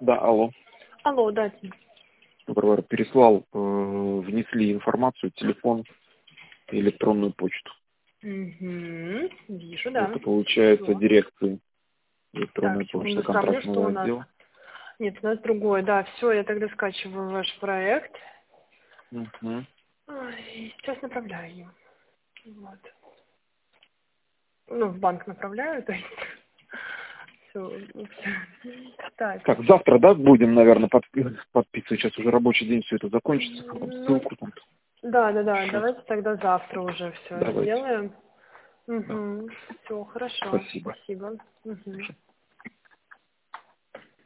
Да, алло. Алло, да. Тим. Варвара, переслал, внесли информацию, телефон и электронную почту. Угу. Вижу, да. Это получается Всё. дирекции Так, электронной почты секунду, сравню, что контрактного у нас. отдела. Нет, у нас другое. Да, все, я тогда скачиваю ваш проект. Угу. Ой, сейчас направляю ее. Вот. Ну, в банк направляю, то есть. Все. Так. Так, завтра, да, будем, наверное, подписывать. Сейчас уже рабочий день, все это закончится. Потом ссылку там. Да. Еще. Давайте тогда завтра уже все Давайте. сделаем. Да. Угу. Все, хорошо. Спасибо. Спасибо. Угу.